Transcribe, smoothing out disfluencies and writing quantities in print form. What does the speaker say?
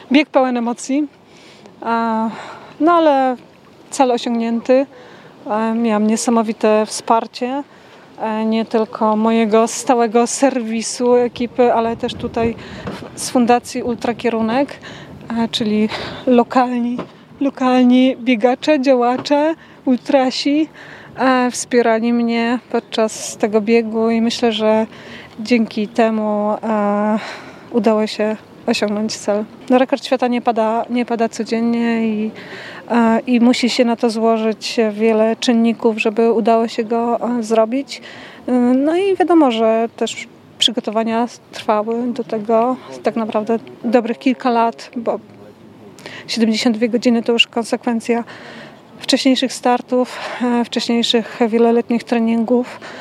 bieg pełen emocji, no ale cel osiągnięty. Miałam niesamowite wsparcie, nie tylko mojego stałego serwisu ekipy, ale też tutaj z Fundacji Ultrakierunek, czyli lokalni biegacze, działacze, ultrasi wspierali mnie podczas tego biegu i myślę, że dzięki temu udało się osiągnąć cel. No, rekord świata nie pada codziennie i musi się na to złożyć wiele czynników, żeby udało się go zrobić. No i wiadomo, że też przygotowania trwały do tego tak naprawdę dobrych kilka lat, bo 72 godziny to już konsekwencja wcześniejszych startów, wcześniejszych wieloletnich treningów.